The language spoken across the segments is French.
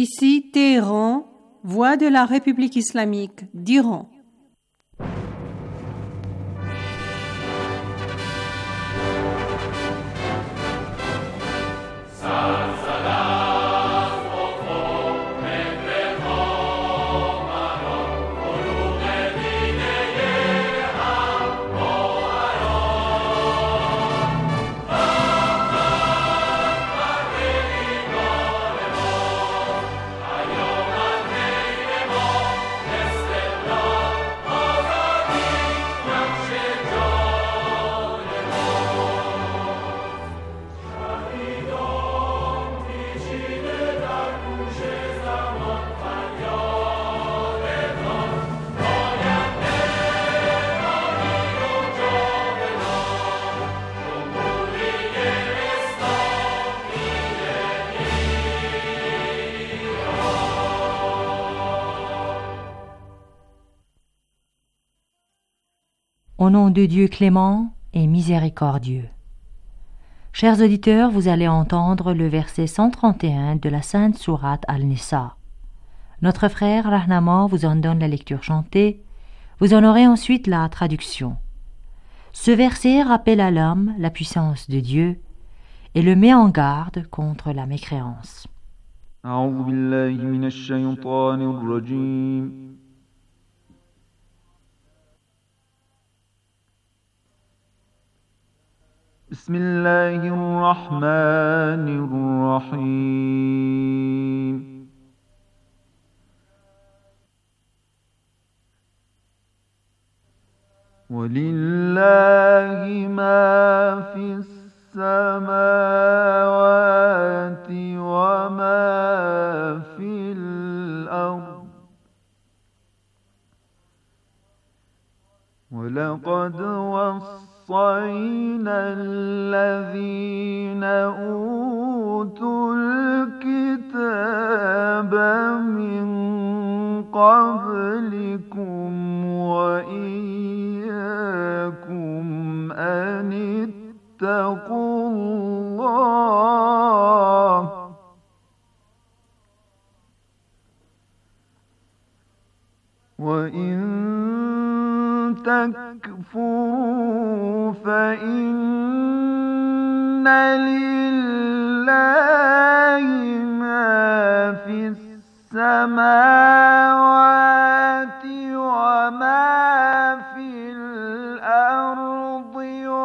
Ici Téhéran, voix de la République islamique d'Iran. Au nom de Dieu clément et miséricordieux. Chers auditeurs, vous allez entendre le verset 131 de la Sainte Sourate Al-Nisa. Notre frère Rahnama vous en donne la lecture chantée. Vous en aurez ensuite la traduction. Ce verset rappelle à l'homme la puissance de Dieu et le met en garde contre la mécréance. أعوذ بالله من الشيطان الرجيم. بسم الله الرحمن الرحيم. ولله ما في السماوات وما في الأرض ولقد وصينا الذين أوتوا الكتاب من قبلكم وإياكم أن اتقوا الله وإن تكفروا فإن لله ما في السماوات وما في الأرض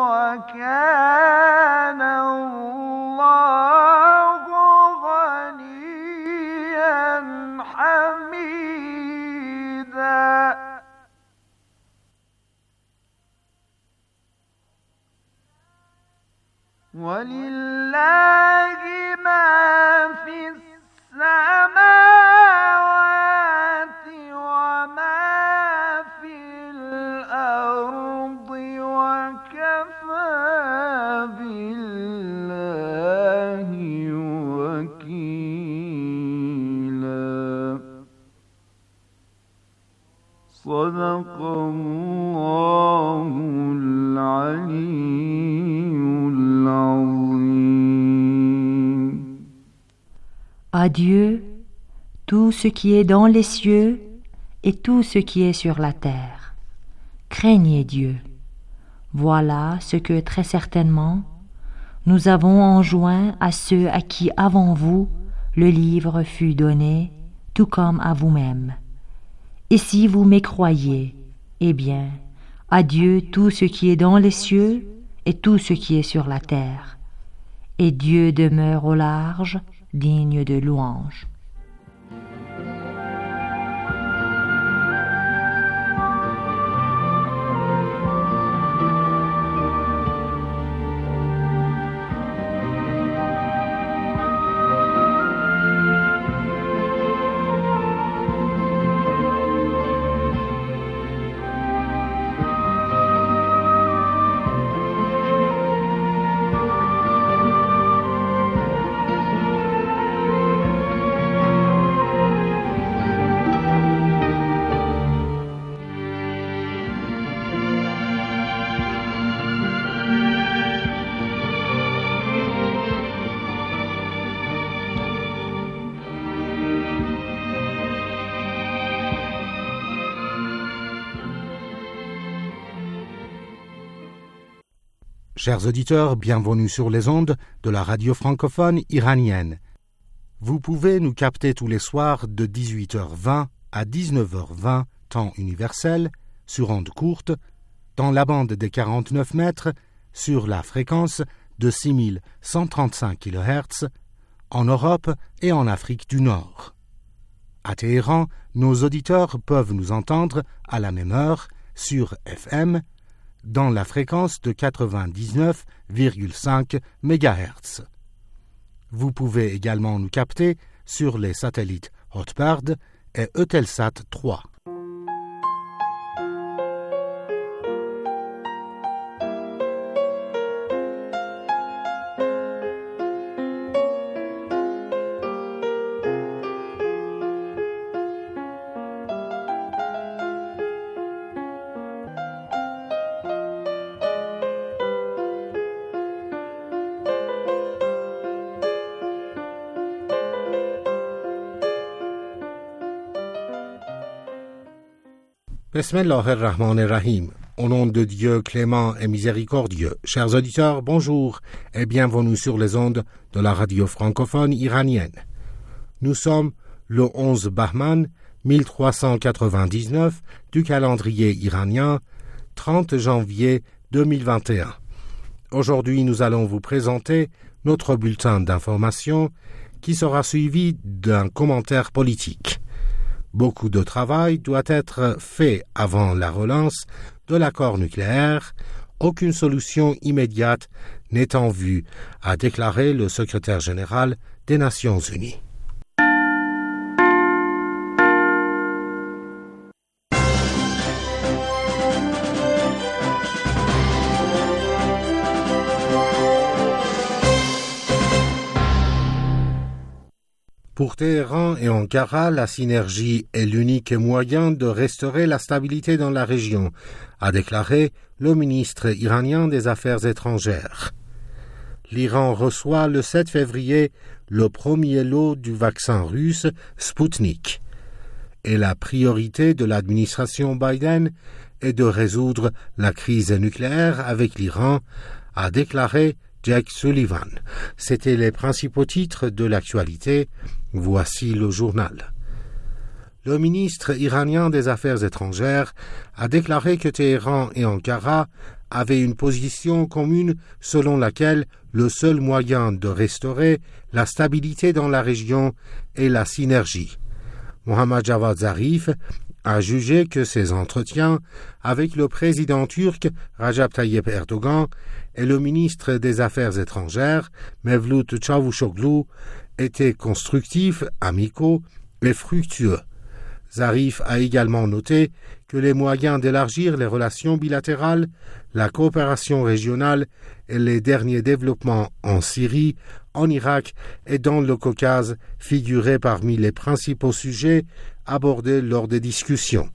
وكان الله غنيا حميدا. ولله ما في السماوات وما في الأرض وكفى بالله وكيلا. صدق الله العلي. À Dieu, tout ce qui est dans les cieux et tout ce qui est sur la terre. Craignez Dieu. Voilà ce que très certainement nous avons enjoint à ceux à qui avant vous le livre fut donné, tout comme à vous-même. Et si vous mécroyez, eh bien, à Dieu tout ce qui est dans les cieux et tout ce qui est sur la terre. Et Dieu demeure au large, digne de louange. Chers auditeurs, bienvenue sur les ondes de la radio francophone iranienne. Vous pouvez nous capter tous les soirs de 18h20 à 19h20, temps universel, sur ondes courtes, dans la bande des 49 mètres, sur la fréquence de 6135 kHz, en Europe et en Afrique du Nord. À Téhéran, nos auditeurs peuvent nous entendre à la même heure sur FM, dans la fréquence de 99,5 MHz. Vous pouvez également nous capter sur les satellites Hotbird et Eutelsat 3. Bismillah ar-Rahman ar-Rahim. Au nom de Dieu clément et miséricordieux, chers auditeurs, bonjour et bienvenue sur les ondes de la radio francophone iranienne. Nous sommes le 11 Bahman 1399 du calendrier iranien, 30 janvier 2021. Aujourd'hui, nous allons vous présenter notre bulletin d'information qui sera suivi d'un commentaire politique. Beaucoup de travail doit être fait avant la relance de l'accord nucléaire. Aucune solution immédiate n'est en vue, a déclaré le secrétaire général des Nations Unies. Pour Téhéran et Ankara, la synergie est l'unique moyen de restaurer la stabilité dans la région, a déclaré le ministre iranien des Affaires étrangères. L'Iran reçoit le 7 février le premier lot du vaccin russe Sputnik. Et la priorité de l'administration Biden est de résoudre la crise nucléaire avec l'Iran, a déclaré Jake Sullivan. C'étaient les principaux titres de l'actualité. Voici le journal. Le ministre iranien des Affaires étrangères a déclaré que Téhéran et Ankara avaient une position commune selon laquelle le seul moyen de restaurer la stabilité dans la région est la synergie. Mohammad Javad Zarif a jugé que ces entretiens avec le président turc Recep Tayyip Erdogan et le ministre des Affaires étrangères Mevlut Çavuşoğlu étaient constructifs, amicaux et fructueux. Zarif a également noté que les moyens d'élargir les relations bilatérales, la coopération régionale et les derniers développements en Syrie, en Irak et dans le Caucase figuraient parmi les principaux sujets abordés lors des discussions.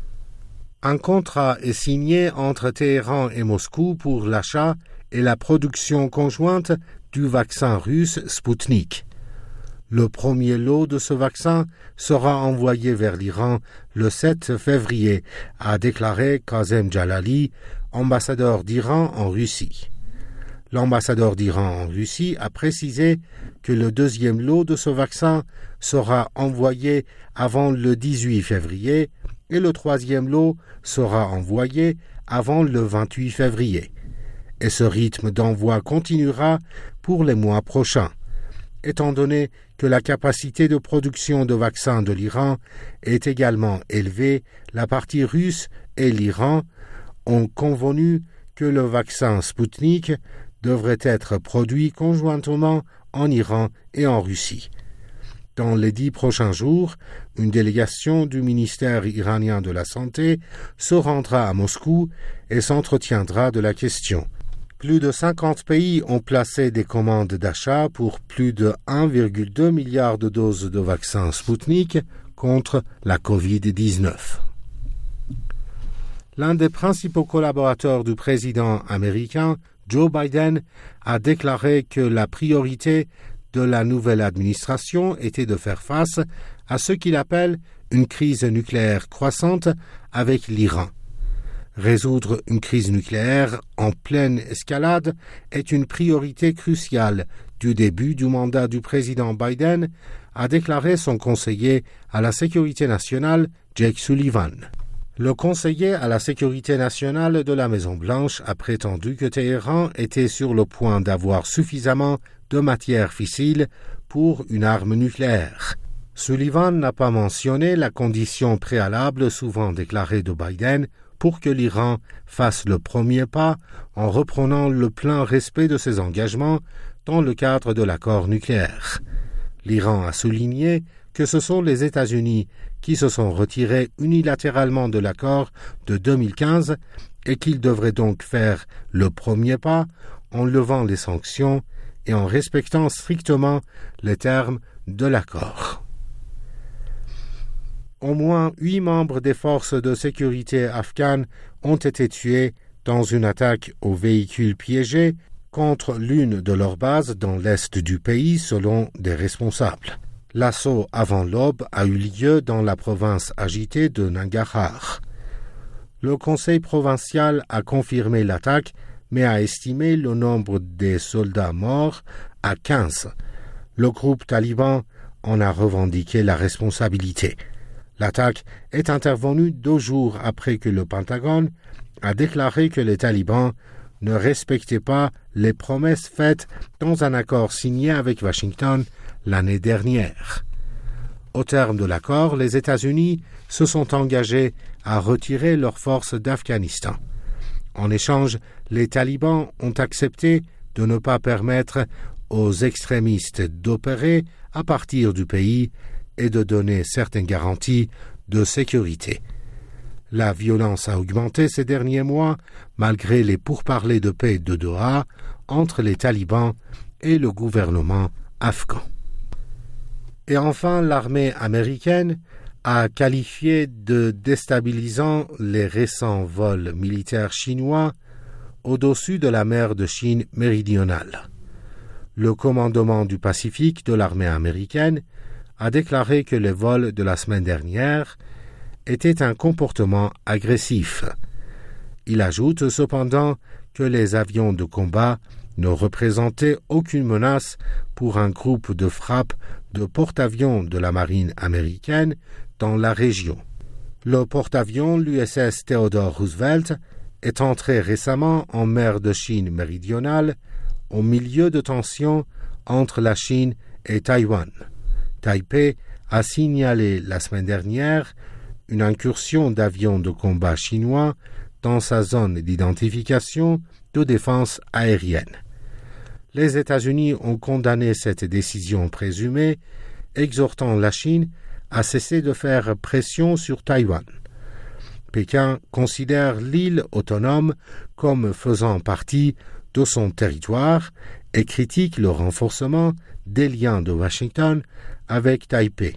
Un contrat est signé entre Téhéran et Moscou pour l'achat et la production conjointe du vaccin russe Sputnik. Le premier lot de ce vaccin sera envoyé vers l'Iran le 7 février, a déclaré Kazem Jalali, ambassadeur d'Iran en Russie. L'ambassadeur d'Iran en Russie a précisé que le deuxième lot de ce vaccin sera envoyé avant le 18 février et le troisième lot sera envoyé avant le 28 février. Et ce rythme d'envoi continuera pour les mois prochains. Étant donné que la capacité de production de vaccins de l'Iran est également élevée, la partie russe et l'Iran ont convenu que le vaccin Sputnik devrait être produit conjointement en Iran et en Russie. Dans les 10 prochains jours, une délégation du ministère iranien de la Santé se rendra à Moscou et s'entretiendra de la question. Plus de 50 pays ont placé des commandes d'achat pour plus de 1,2 milliard de doses de vaccins Sputnik contre la Covid-19. L'un des principaux collaborateurs du président américain, Joe Biden, a déclaré que la priorité de la nouvelle administration était de faire face à ce qu'il appelle une crise nucléaire croissante avec l'Iran. Résoudre une crise nucléaire en pleine escalade est une priorité cruciale du début du mandat du président Biden, a déclaré son conseiller à la sécurité nationale, Jake Sullivan. Le conseiller à la sécurité nationale de la Maison-Blanche a prétendu que Téhéran était sur le point d'avoir suffisamment de matière fissile pour une arme nucléaire. Sullivan n'a pas mentionné la condition préalable souvent déclarée de Biden pour que l'Iran fasse le premier pas en reprenant le plein respect de ses engagements dans le cadre de l'accord nucléaire. L'Iran a souligné que ce sont les États-Unis qui se sont retirés unilatéralement de l'accord de 2015 et qu'ils devraient donc faire le premier pas en levant les sanctions et en respectant strictement les termes de l'accord. Au moins 8 membres des forces de sécurité afghanes ont été tués dans une attaque aux véhicules piégés contre l'une de leurs bases dans l'est du pays, selon des responsables. L'assaut avant l'aube a eu lieu dans la province agitée de Nangarhar. Le conseil provincial a confirmé l'attaque, mais a estimé le nombre des soldats morts à 15. Le groupe taliban en a revendiqué la responsabilité. L'attaque est intervenue 2 jours après que le Pentagone a déclaré que les talibans ne respectaient pas les promesses faites dans un accord signé avec Washington l'année dernière. Au terme de l'accord, les États-Unis se sont engagés à retirer leurs forces d'Afghanistan. En échange, les talibans ont accepté de ne pas permettre aux extrémistes d'opérer à partir du pays et de donner certaines garanties de sécurité. La violence a augmenté ces derniers mois malgré les pourparlers de paix de Doha entre les talibans et le gouvernement afghan. Et enfin, l'armée américaine a qualifié de déstabilisant les récents vols militaires chinois au-dessus de la mer de Chine méridionale. Le commandement du Pacifique de l'armée américaine a déclaré que les vols de la semaine dernière étaient un comportement agressif. Il ajoute cependant que les avions de combat ne représentaient aucune menace pour un groupe de frappe de porte-avions de la marine américaine dans la région. Le porte-avions l'USS Theodore Roosevelt est entré récemment en mer de Chine méridionale au milieu de tensions entre la Chine et Taïwan. Taipei a signalé la semaine dernière une incursion d'avions de combat chinois dans sa zone d'identification de défense aérienne. Les États-Unis ont condamné cette décision présumée, exhortant la Chine à cesser de faire pression sur Taïwan. Pékin considère l'île autonome comme faisant partie de son territoire et critique le renforcement des liens de Washington avec Taipei.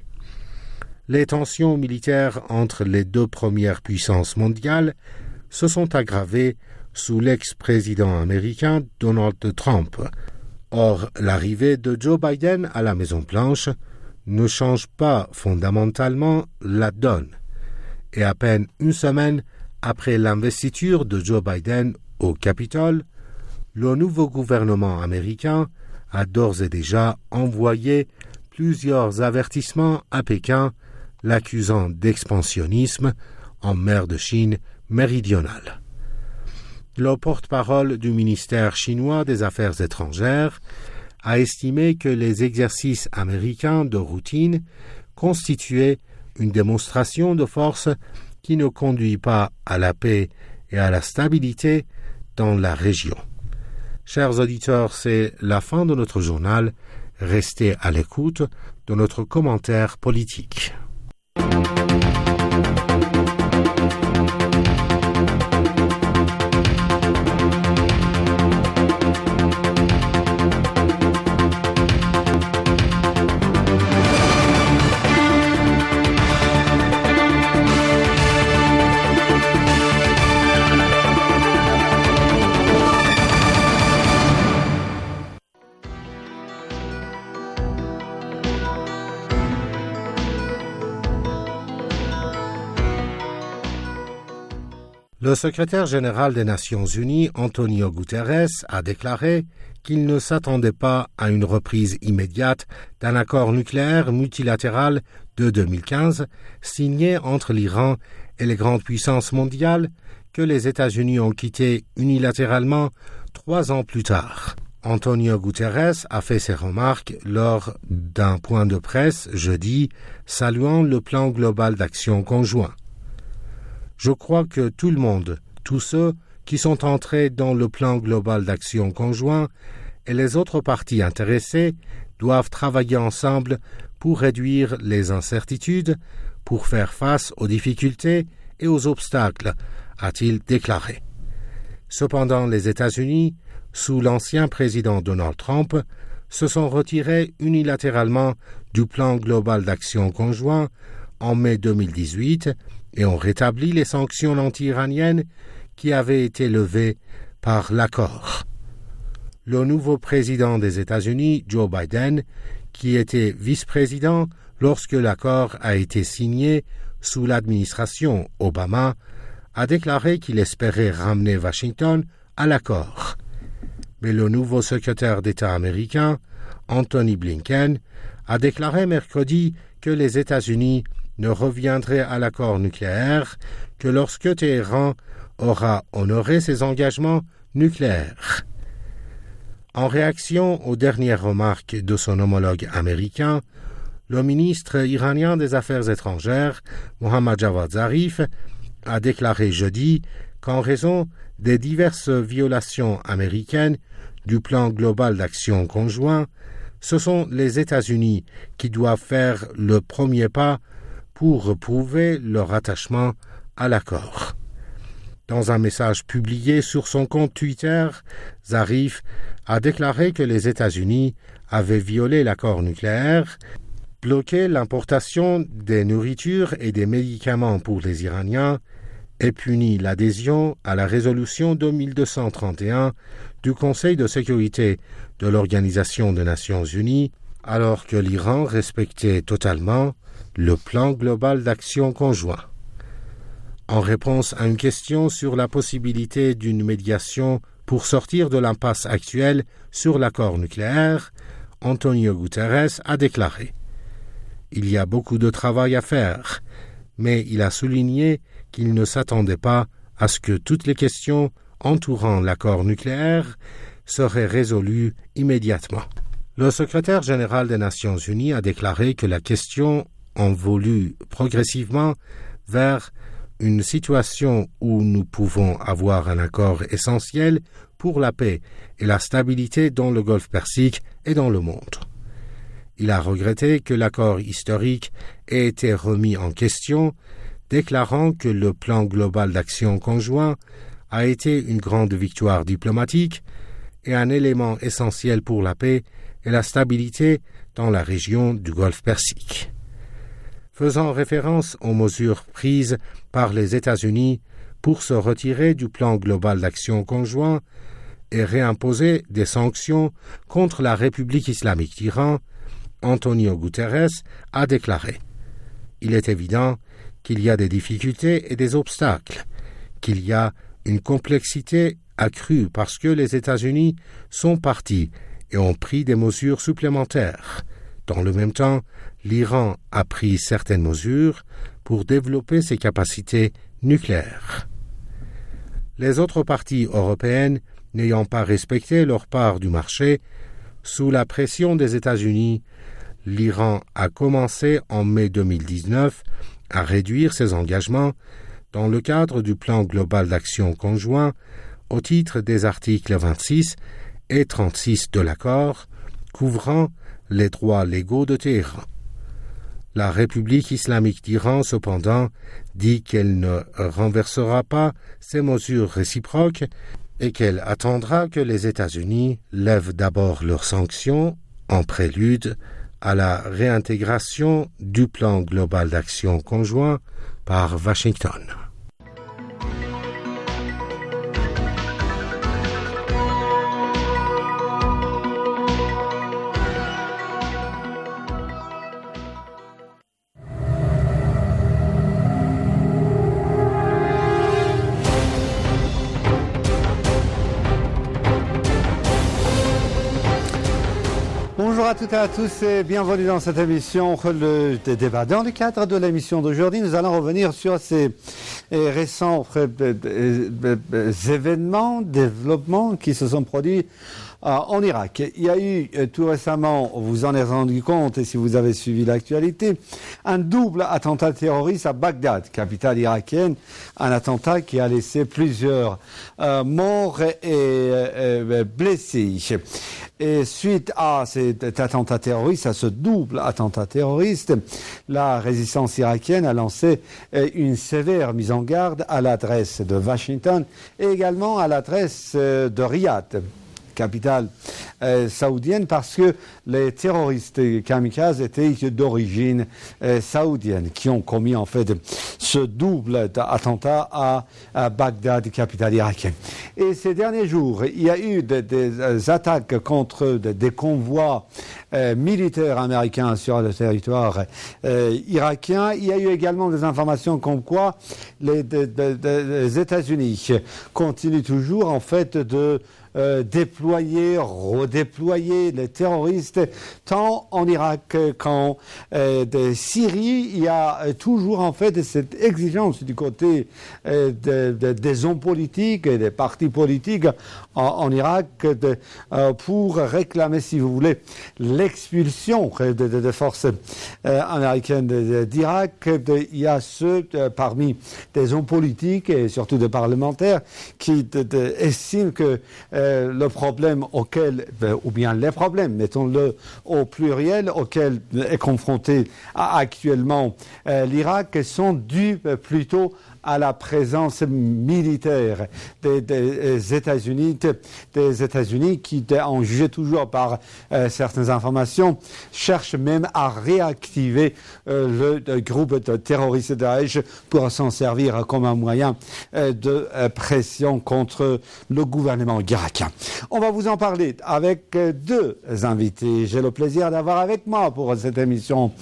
Les tensions militaires entre les 2 premières puissances mondiales se sont aggravées sous l'ex-président américain Donald Trump. Or, l'arrivée de Joe Biden à la Maison-Blanche ne change pas fondamentalement la donne. Et à peine une semaine après l'investiture de Joe Biden au Capitole, le nouveau gouvernement américain a d'ores et déjà envoyé plusieurs avertissements à Pékin, l'accusant d'expansionnisme en mer de Chine méridionale. Le porte-parole du ministère chinois des Affaires étrangères a estimé que les exercices américains de routine constituaient une démonstration de force qui ne conduit pas à la paix et à la stabilité dans la région. Chers auditeurs, c'est la fin de notre journal. Restez à l'écoute de notre commentaire politique. Le secrétaire général des Nations Unies, Antonio Guterres, a déclaré qu'il ne s'attendait pas à une reprise immédiate d'un accord nucléaire multilatéral de 2015 signé entre l'Iran et les grandes puissances mondiales que les États-Unis ont quitté unilatéralement 3 ans plus tard. Antonio Guterres a fait ces remarques lors d'un point de presse jeudi saluant le plan global d'action conjoint. Je crois que tout le monde, tous ceux qui sont entrés dans le plan global d'action conjoint et les autres parties intéressées doivent travailler ensemble pour réduire les incertitudes, pour faire face aux difficultés et aux obstacles, a-t-il déclaré. Cependant, les États-Unis, sous l'ancien président Donald Trump, se sont retirés unilatéralement du plan global d'action conjoint en mai 2018 et ont rétabli les sanctions anti-iraniennes qui avaient été levées par l'accord. Le nouveau président des États-Unis, Joe Biden, qui était vice-président lorsque l'accord a été signé sous l'administration Obama, a déclaré qu'il espérait ramener Washington à l'accord. Mais le nouveau secrétaire d'État américain, Anthony Blinken, a déclaré mercredi que les États-Unis ne reviendraient à l'accord nucléaire que lorsque Téhéran aura honoré ses engagements nucléaires. En réaction aux dernières remarques de son homologue américain, le ministre iranien des Affaires étrangères, Mohammad Javad Zarif, a déclaré jeudi qu'en raison des diverses violations américaines du plan global d'action conjoint, ce sont les États-Unis qui doivent faire le premier pas pour prouver leur attachement à l'accord. Dans un message publié sur son compte Twitter, Zarif a déclaré que les États-Unis avaient violé l'accord nucléaire, bloqué l'importation des nourritures et des médicaments pour les Iraniens et puni l'adhésion à la résolution 2231 du Conseil de sécurité de l'Organisation des Nations Unies, alors que l'Iran respectait totalement le plan global d'action conjoint. En réponse à une question sur la possibilité d'une médiation pour sortir de l'impasse actuelle sur l'accord nucléaire, Antonio Guterres a déclaré « Il y a beaucoup de travail à faire », mais il a souligné qu'il ne s'attendait pas à ce que toutes les questions entourant l'accord nucléaire seraient résolues immédiatement. Le secrétaire général des Nations Unies a déclaré que la question évolue progressivement vers une situation où nous pouvons avoir un accord essentiel pour la paix et la stabilité dans le Golfe Persique et dans le monde. Il a regretté que l'accord historique ait été remis en question, déclarant que le plan global d'action conjoint a été une grande victoire diplomatique et un élément essentiel pour la paix et la stabilité dans la région du Golfe Persique. Faisant référence aux mesures prises par les États-Unis pour se retirer du plan global d'action conjoint et réimposer des sanctions contre la République islamique d'Iran, Antonio Guterres a déclaré « Il est évident qu'il y a des difficultés et des obstacles, qu'il y a une complexité accrue parce que les États-Unis sont partis et ont pris des mesures supplémentaires. Dans le même temps, l'Iran a pris certaines mesures pour développer ses capacités nucléaires. Les autres parties européennes n'ayant pas respecté leur part du marché, sous la pression des États-Unis, l'Iran a commencé en mai 2019 à réduire ses engagements dans le cadre du plan global d'action conjoint au titre des articles 26 et 36 de l'accord couvrant les droits légaux de Téhéran. La République islamique d'Iran, cependant, dit qu'elle ne renversera pas ces mesures réciproques et qu'elle attendra que les États-Unis lèvent d'abord leurs sanctions en prélude à la réintégration du plan global d'action conjoint par Washington. à toutes et à tous et bienvenue dans cette émission, le débat. Dans le cadre de l'émission d'aujourd'hui, nous allons revenir sur ces récents événements, développements qui se sont produits en Irak. Il y a eu tout récemment, vous en êtes rendu compte et si vous avez suivi l'actualité, un double attentat terroriste à Bagdad, capitale irakienne, un attentat qui a laissé plusieurs morts et blessés. Et suite à cet attentat terroriste, à ce double attentat terroriste, la résistance irakienne a lancé une sévère mise en garde à l'adresse de Washington et également à l'adresse de Riyad, capitale saoudienne, parce que les terroristes kamikazes étaient d'origine saoudienne, qui ont commis en fait ce double attentat à Bagdad, capitale irakienne. Et ces derniers jours, il y a eu des attaques contre des convois militaires américains sur le territoire irakien. Il y a eu également des informations comme quoi les États-Unis continuent toujours en fait de déployer, redéployer les terroristes tant en Irak qu'en Syrie. Il y a toujours en fait cette exigence du côté des hommes politiques et des partis politiques en Irak pour réclamer, si vous voulez, l'expulsion des forces américaines d'Irak. Il y a ceux parmi des hommes politiques et surtout des parlementaires qui estiment que le problème auquel, ou bien les problèmes, mettons-le au pluriel, auquel est confronté actuellement l'Irak, sont dus plutôt à la présence militaire des États-Unis qui, en jugé toujours par certaines informations, cherchent même à réactiver le groupe de terroristes Daesh pour s'en servir comme un moyen de pression contre le gouvernement irakien. On va vous en parler avec deux invités. J'ai le plaisir d'avoir avec moi pour cette émission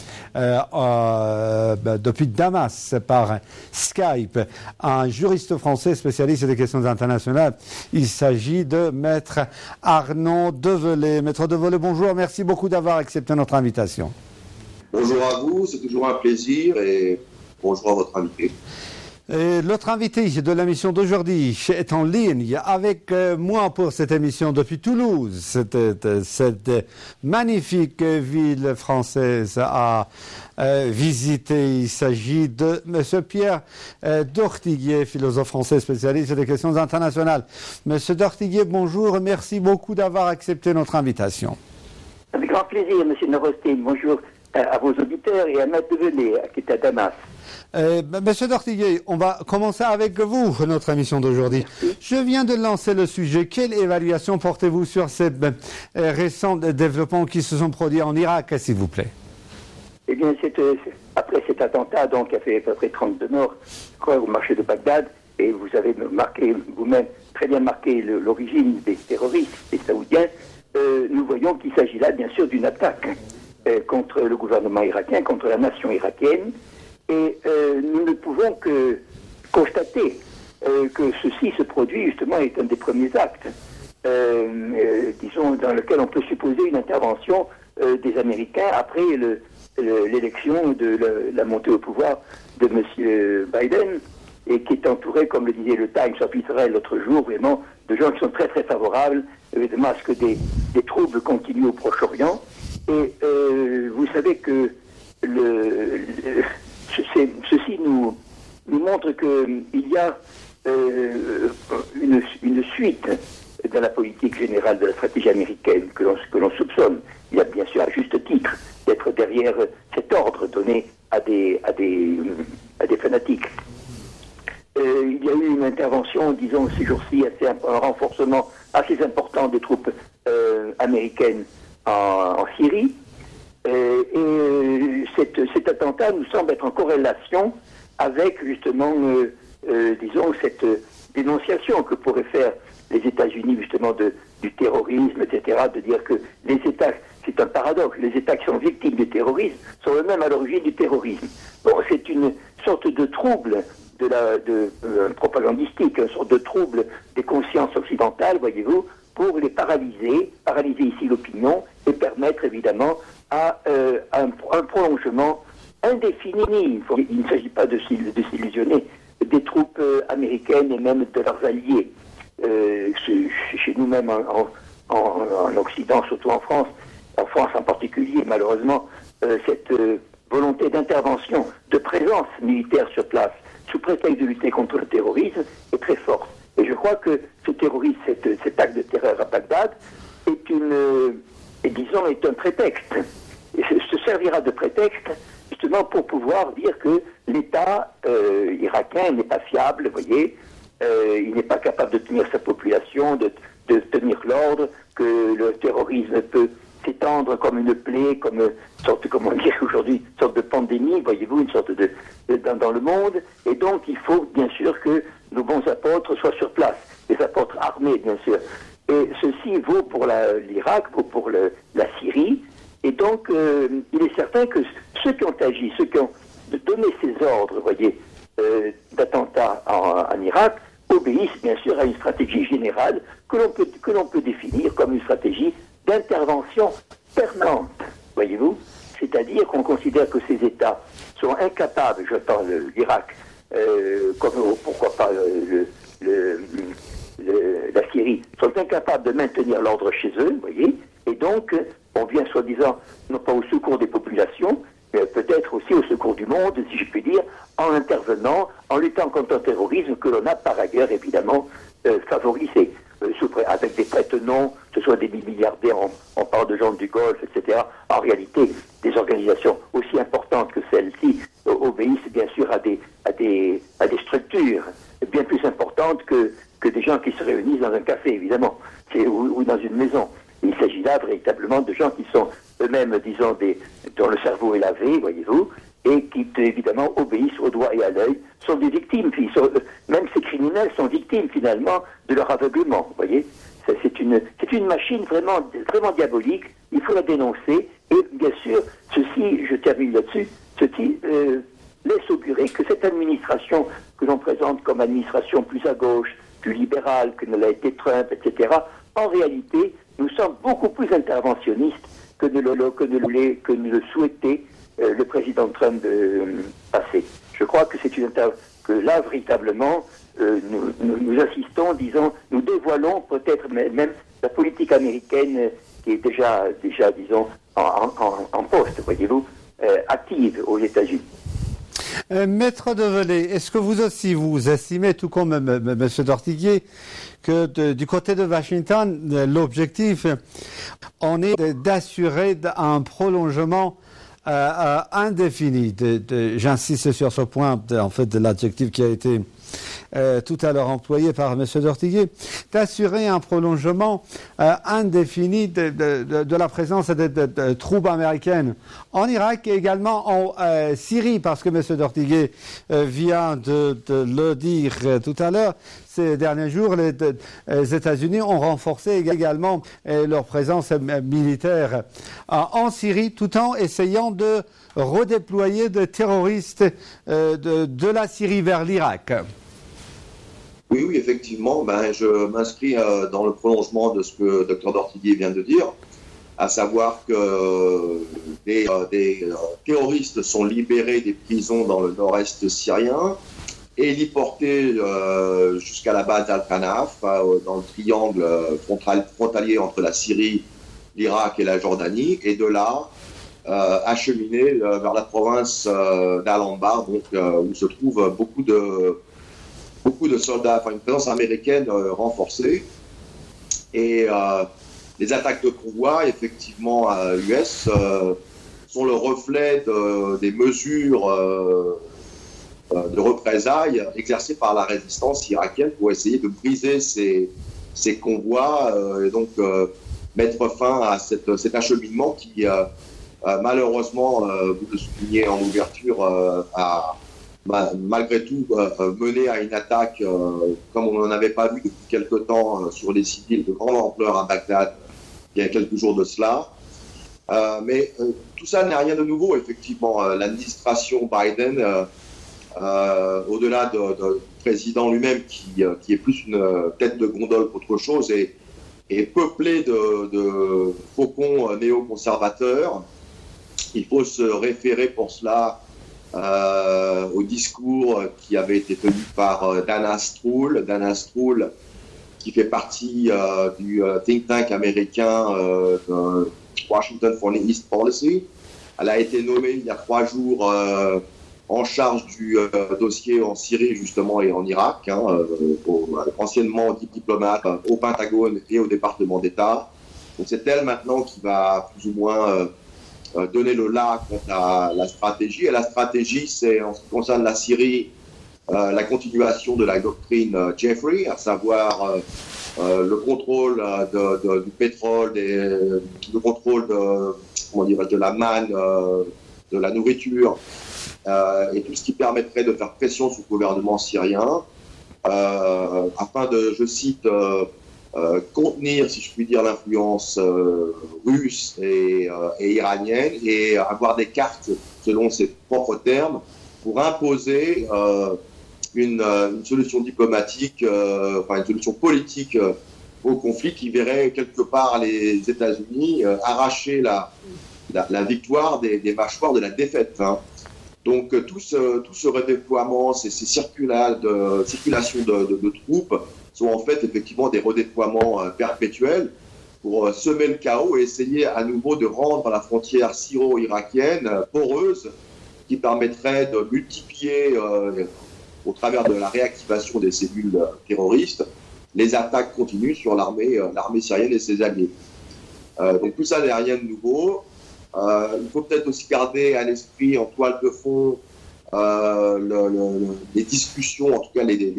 depuis Damas par Skype un juriste français spécialiste des questions internationales. Il s'agit de Maître Arnaud Develay. Maître Develay, bonjour, merci beaucoup d'avoir accepté notre invitation. Bonjour à vous, c'est toujours un plaisir et bonjour à votre invité. L'autre invité de l'émission d'aujourd'hui est en ligne avec moi pour cette émission depuis Toulouse, cette magnifique ville française à visiter. Il s'agit de M. Pierre Dortiguier, philosophe français spécialiste des questions internationales. M. Dortiguier, bonjour, merci beaucoup d'avoir accepté notre invitation. Avec grand plaisir, M. Norostin. Bonjour à vos auditeurs et à M. Develay, qui est à Damas. Monsieur Dortiguier, on va commencer avec vous, notre émission d'aujourd'hui. Je viens de lancer le sujet. Quelle évaluation portez-vous sur ces récents développements qui se sont produits en Irak, s'il vous plaît? Eh bien, après cet attentat, donc, qui a fait à peu près 32 morts, au marché de Bagdad, et vous avez marqué, vous-même, très bien marqué l'origine des terroristes, des Saoudiens, nous voyons qu'il s'agit là, bien sûr, d'une attaque contre le gouvernement irakien, contre la nation irakienne. Et nous ne pouvons que constater que ceci se produit justement est un des premiers actes, disons, dans lequel on peut supposer une intervention des Américains après l'élection de la montée au pouvoir de M. Biden, et qui est entouré, comme le disait le Times of Israel l'autre jour, vraiment de gens qui sont très très favorables, évidemment, à ce que des troubles continuent au Proche-Orient. Et vous savez que ceci nous montre qu'il y a une suite dans la politique générale de la stratégie américaine que l'on soupçonne. Il y a bien sûr à juste titre d'être derrière cet ordre donné à des fanatiques. Il y a eu une intervention, disons, ces jours-ci, un renforcement assez important des troupes américaines en Syrie. Et cet attentat nous semble être en corrélation avec justement, disons, cette dénonciation que pourraient faire les États-Unis justement du terrorisme, etc., de dire que les États, c'est un paradoxe, les États qui sont victimes du terrorisme sont eux-mêmes à l'origine du terrorisme. Bon, c'est une sorte de trouble propagandistique, une sorte de trouble des consciences occidentales, voyez-vous, pour les paralyser ici l'opinion et permettre évidemment à un prolongement indéfini. Il ne s'agit pas de s'illusionner des troupes américaines et même de leurs alliés. Chez nous-mêmes en Occident, surtout en France en particulier, malheureusement, cette volonté d'intervention, de présence militaire sur place, sous prétexte de lutter contre le terrorisme, est très forte. Et je crois que ce terrorisme, cet acte de terreur à Bagdad, est un prétexte. Et se servira de prétexte justement pour pouvoir dire que l'État irakien n'est pas fiable, vous voyez, il n'est pas capable de tenir sa population, de tenir l'ordre, que le terrorisme peut s'étendre comme une plaie, comme une sorte, comment dire aujourd'hui, une sorte de pandémie, voyez-vous, une sorte dans le monde. Et donc, il faut bien sûr que nos bons apôtres soient sur place, les apôtres armés, bien sûr. Et ceci vaut pour l'Irak, vaut pour la Syrie. Et donc, il est certain que ceux qui ont agi, ceux qui ont donné ces ordres, voyez, d'attentats en Irak, obéissent bien sûr à une stratégie générale que l'on peut définir comme une stratégie d'intervention permanente, voyez-vous. C'est-à-dire qu'on considère que ces États sont incapables, je parle de l'Irak, comme pourquoi pas la Syrie, sont incapables de maintenir l'ordre chez eux, voyez, et donc on vient soi-disant, non pas au secours des populations, mais peut-être aussi au secours du monde, si je puis dire, en intervenant, en luttant contre le terrorisme que l'on a par ailleurs évidemment favorisé, avec des prête-noms, que ce soit des milliardaires, on parle de gens du Golfe, etc. En réalité, des organisations aussi importantes que celles-ci obéissent bien sûr à des structures bien plus importantes que des gens qui se réunissent dans un café, évidemment, ou dans une maison. Il s'agit là véritablement de gens qui sont eux-mêmes, disons, dont le cerveau est lavé, voyez-vous, et qui évidemment obéissent au doigt et à l'œil, sont des victimes, même ces criminels sont victimes finalement de leur aveuglement, vous voyez. C'est une machine vraiment, vraiment diabolique, il faut la dénoncer, et bien sûr, ceci, je termine là-dessus, ceci laisse augurer que cette administration que l'on présente comme administration plus à gauche, plus libérale que ne l'a été Trump, etc., en réalité, nous sommes beaucoup plus interventionnistes que ne le souhaitait le président Trump passé. Je crois que que là, véritablement, nous assistons, disons, nous dévoilons peut-être même la politique américaine qui est déjà disons, en poste, voyez-vous, active aux États-Unis. Maître Develay, est-ce que vous aussi, vous estimez, tout comme M. Dortiguier, que du côté de Washington, l'objectif, on est d'assurer un prolongement indéfini, j'insiste sur ce point, en fait, de l'adjectif qui a été tout à l'heure employé par M. Dortiguer, d'assurer un prolongement indéfini de la présence de troupes américaines en Irak et également en Syrie, parce que M. Dortiguer vient de le dire tout à l'heure. Ces derniers jours, les États-Unis ont renforcé également leur présence militaire en Syrie, tout en essayant de redéployer des terroristes de la Syrie vers l'Irak. Oui, effectivement, je m'inscris dans le prolongement de ce que Dr Dortiguier vient de dire, à savoir que des terroristes sont libérés des prisons dans le nord-est syrien et héliportés jusqu'à la base d'Al-Kanaf, dans le triangle frontalier entre la Syrie, l'Irak et la Jordanie, et de là acheminés vers la province d'Al-Anbar, où se trouvent beaucoup de soldats, une présence américaine renforcée. Et les attaques de convois, effectivement, US, sont le reflet des mesures de représailles exercées par la résistance irakienne pour essayer de briser ces convois et donc mettre fin à cet acheminement qui, malheureusement, vous le soulignez en ouverture, a malgré tout mené à une attaque comme on n'en avait pas vu depuis quelque temps sur des civils de grande ampleur à Bagdad il y a quelques jours de cela. Mais tout ça n'est rien de nouveau, effectivement. L'administration Biden, au-delà du président lui-même qui est plus une tête de gondole qu'autre chose, est est peuplée de faucons néoconservateurs. Il faut se référer pour cela au discours qui avait été tenu par Dana Stroul. Dana Stroul, qui fait partie du think tank américain Washington for East Policy. Elle a été nommée il y a 3 jours en charge du dossier en Syrie justement et en Irak, anciennement diplomate au Pentagone et au département d'État. Donc c'est elle maintenant qui va plus ou moins donner le là quant à la stratégie. Et la stratégie, c'est en ce qui concerne la Syrie, la continuation de la doctrine Jeffrey, à savoir le contrôle du pétrole, le contrôle de la manne, de la nourriture, et tout ce qui permettrait de faire pression sur le gouvernement syrien, afin de, je cite, contenir, si je puis dire, l'influence russe et iranienne, et avoir des cartes, selon ses propres termes, pour imposer une solution diplomatique, une solution politique au conflit qui verrait quelque part les États-Unis arracher la victoire des mâchoires de la défaite. Donc tout ce redéploiement, ces circulations de troupes sont en fait effectivement des redéploiements perpétuels pour semer le chaos et essayer à nouveau de rendre la frontière syro-irakienne poreuse, qui permettrait de multiplier au travers de la réactivation des cellules terroristes, les attaques continues sur l'armée syrienne et ses alliés. Donc tout ça n'est rien de nouveau. Il faut peut-être aussi garder à l'esprit en toile de fond les discussions, en tout cas les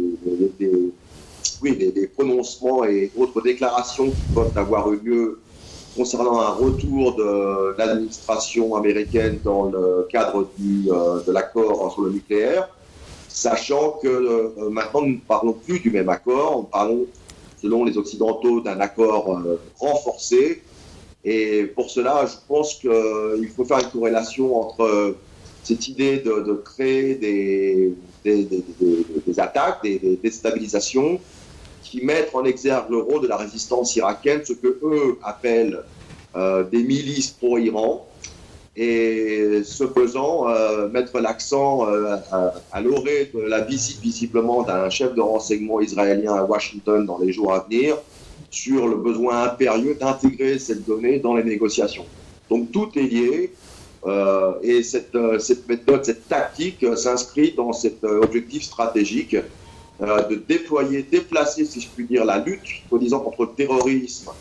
prononcements et autres déclarations qui peuvent avoir eu lieu concernant un retour de l'administration américaine dans le cadre de l'accord sur le nucléaire, sachant que maintenant nous ne parlons plus du même accord, nous parlons, selon les Occidentaux, d'un accord renforcé. Et pour cela, je pense qu'il faut faire une corrélation entre cette idée de créer des attaques, des déstabilisations, qui mettent en exergue le rôle de la résistance irakienne, ce que eux appellent des milices pro-Iran, et ce faisant, mettre l'accent à l'orée de la visite visiblement d'un chef de renseignement israélien à Washington dans les jours à venir, sur le besoin impérieux d'intégrer cette donnée dans les négociations. Donc tout est lié, et cette méthode, cette tactique s'inscrit dans cet objectif stratégique de déplacer, si je puis dire, la lutte, soi-disant, contre le terrorisme,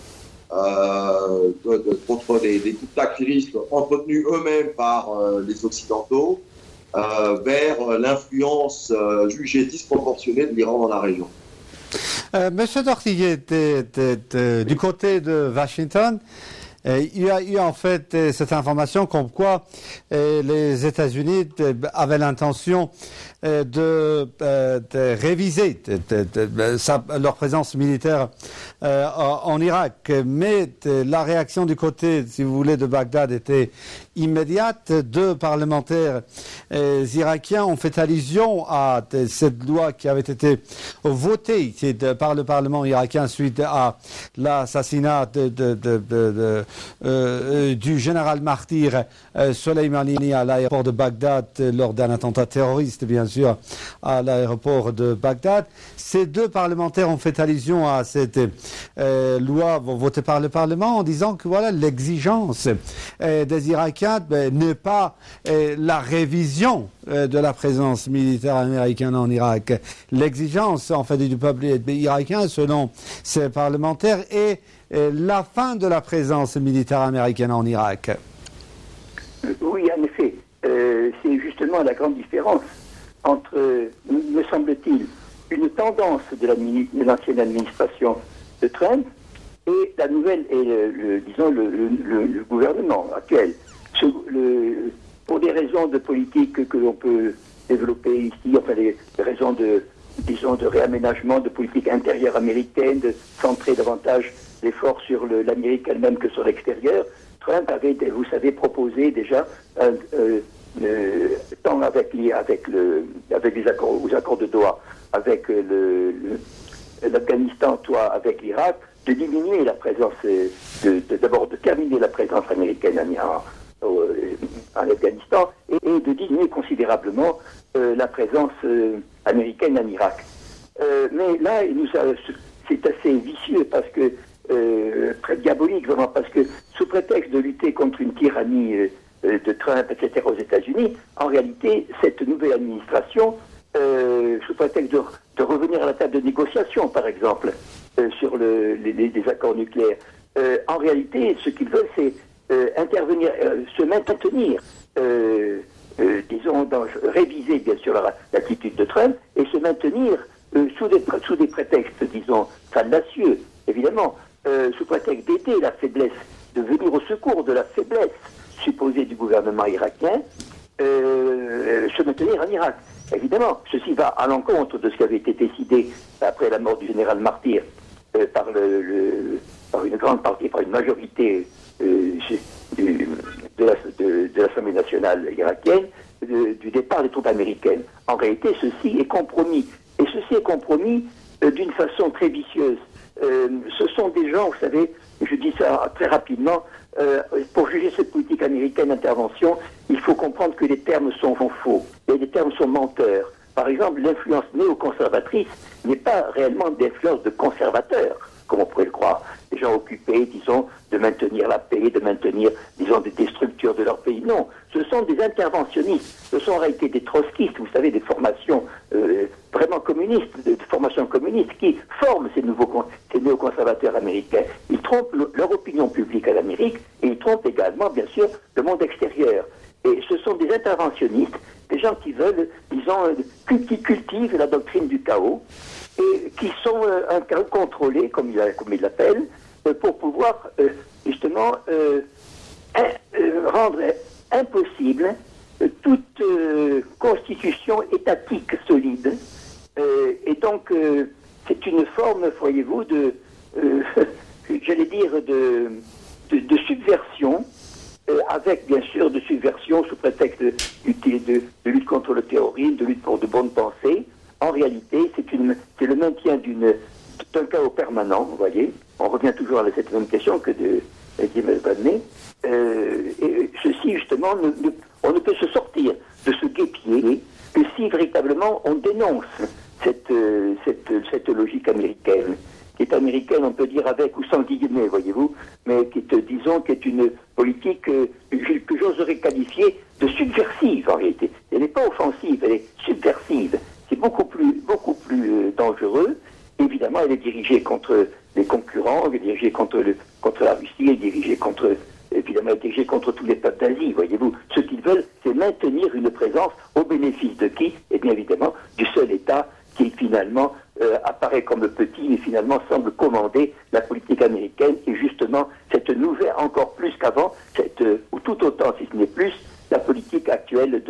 contre des groupes takfiristes entretenus eux-mêmes par les Occidentaux, vers l'influence jugée disproportionnée de l'Iran dans la région. Monsieur Dortiguet, du côté de Washington, il y a eu en fait cette information comme quoi les États-Unis avaient l'intention de réviser leur présence militaire en Irak. Mais la réaction du côté, si vous voulez, de Bagdad était immédiate. 2 parlementaires irakiens ont fait allusion à cette loi qui avait été votée par le Parlement irakien suite à l'assassinat du général martyr Soleimani à l'aéroport de Bagdad lors d'un attentat terroriste, bien sûr, à l'aéroport de Bagdad. Ces 2 parlementaires ont fait allusion à cette loi votée par le Parlement en disant que voilà, l'exigence des Irakiens n'est pas la révision de la présence militaire américaine en Irak. L'exigence en fait du peuple irakien, selon ces parlementaires, est la fin de la présence militaire américaine en Irak. Oui, en effet. C'est justement la grande différence entre, me semble-t-il, une tendance de l'ancienne administration de Trump et la nouvelle, et le gouvernement actuel. Pour des raisons de politique que l'on peut développer ici, enfin des raisons de réaménagement de politique intérieure américaine, de centrer davantage l'effort sur l'Amérique elle-même que sur l'extérieur, Trump avait, vous savez, proposé déjà tant avec les accords de Doha, avec l'Afghanistan, toi avec l'Irak, diminuer la présence, d'abord de terminer la présence américaine en Afghanistan et de diminuer considérablement la présence américaine en Irak. Mais là, c'est assez vicieux parce que très diabolique vraiment, parce que sous prétexte de lutter contre une tyrannie de Trump, etc. aux États-Unis, en réalité, cette nouvelle administration, sous prétexte de revenir à la table de négociation, par exemple, sur les accords nucléaires, en réalité, ce qu'ils veulent, c'est intervenir, se maintenir, disons, réviser bien sûr l'attitude de Trump et se maintenir sous des prétextes, disons, fallacieux, évidemment, sous prétexte d'aider la faiblesse, de venir au secours de la faiblesse supposée du gouvernement irakien, se maintenir en Irak. Évidemment, ceci va à l'encontre de ce qui avait été décidé après la mort du général Martyr par une grande partie, par une majorité de l'Assemblée nationale irakienne, du départ des troupes américaines. En réalité, ceci est compromis. Et ceci est compromis d'une façon très vicieuse. Ce sont des gens, vous savez, je dis ça très rapidement, pour juger cette politique américaine d'intervention, il faut comprendre que les termes sont faux et les termes sont menteurs. Par exemple, l'influence néoconservatrice n'est pas réellement d'influence de conservateurs, comme on pourrait le croire. Les gens occupés, disons, de maintenir la paix, de maintenir, disons, des structures de leur pays. Non, ce sont des interventionnistes. Ce sont en réalité des trotskistes, vous savez, des formations vraiment communistes, des formations communistes qui forment ces néoconservateurs américains. Ils trompent leur opinion publique à l'Amérique et ils trompent également, bien sûr, le monde extérieur. Et ce sont des interventionnistes, des gens qui veulent, disons, qui cultivent la doctrine du chaos et qui sont un chaos contrôlé, comme ils l'appellent, pour pouvoir justement rendre impossible toute constitution étatique solide. Et donc, c'est une forme, voyez-vous, j'allais dire, de subversion, avec bien sûr de subversion sous prétexte de lutte contre le terrorisme, de lutte pour de bonnes pensées. En réalité, c'est le maintien d'un chaos permanent, vous voyez. On revient toujours à cette même question que de James Bradley. Et ceci, justement, on ne peut se sortir de ce guêpier que si véritablement on dénonce cette logique américaine, qui est américaine, on peut dire avec ou sans guillemets, voyez-vous, mais qui est une politique que j'oserais qualifier de subversive en réalité. Elle n'est pas offensive, elle est subversive. C'est beaucoup plus dangereux. Évidemment, elle est dirigée contre les concurrents, elle est dirigée contre la Russie, elle est dirigée contre tous les peuples d'Asie, voyez-vous. Ce qu'ils veulent, c'est maintenir une présence au bénéfice de qui? Eh bien évidemment, du seul État qui finalement apparaît comme petit, mais finalement semble commander la politique américaine, et justement cette nouvelle, encore plus qu'avant, ou tout autant, si ce n'est plus, la politique actuelle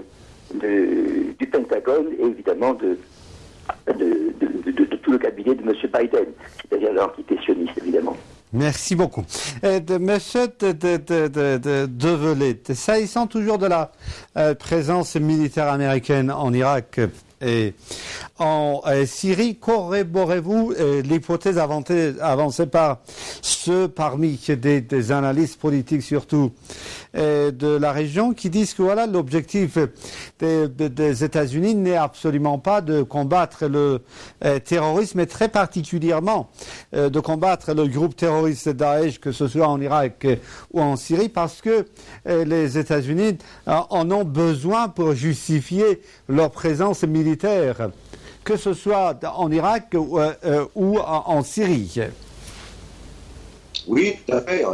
du Pentagone et évidemment de tout le cabinet de M. Biden, c'est-à-dire l'entité sioniste, évidemment. Merci beaucoup. Monsieur Develay, s'agissant toujours de la présence militaire américaine en Irak et en Syrie, corroborez-vous l'hypothèse avancée par ceux parmi des analystes politiques surtout de la région qui disent que voilà, l'objectif des États-Unis n'est absolument pas de combattre le terrorisme, mais très particulièrement de combattre le groupe terroriste Daesh, que ce soit en Irak ou en Syrie, parce que les États-Unis en ont besoin pour justifier leur présence militaire, que ce soit en Irak ou en Syrie. Oui, tout à fait.